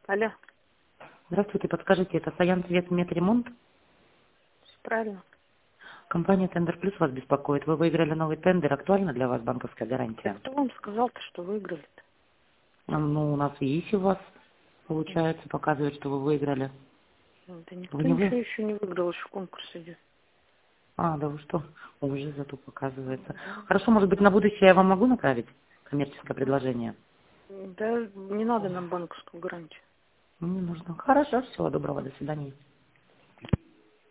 Алло, Здравствуйте, подскажите, это Саян Цвет Медремонт? все правильно. Компания Тендер Плюс вас беспокоит. Вы выиграли новый тендер. Актуальна для вас банковская Да гарантия? кто вам сказал-то, что выиграли-то? Ну, у нас есть у вас, получается, показывает, что вы выиграли. Да Вы никто не ничего вы? еще не выиграл, еще конкурс идет. А, да вы что? Уже зато показывается. Да. Хорошо, может быть, на будущее я вам могу направить коммерческое предложение? Да не надо нам банковскую гарантию. Не нужно. Хорошо, всего доброго, до свидания.